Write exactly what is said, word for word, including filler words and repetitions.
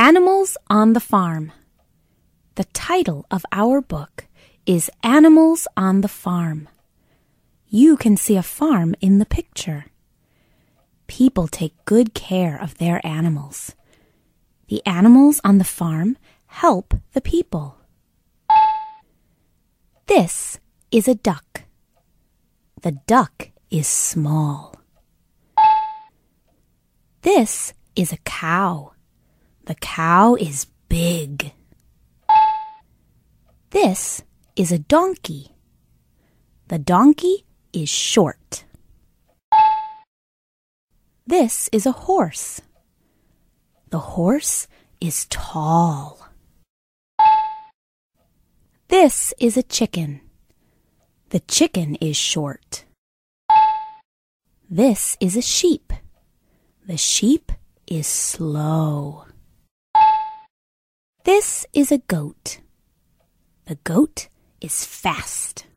Animals on the Farm. The title of our book is Animals on the Farm. You can see a farm in the picture. People take good care of their animals. The animals on the farm help the people. This is a duck. The duck is small. This is a cow. The cow is big. This is a donkey. The donkey is short. This is a horse. The horse is tall. This is a chicken. The chicken is short. This is a sheep. The sheep is slow. This is a goat. The goat is fast.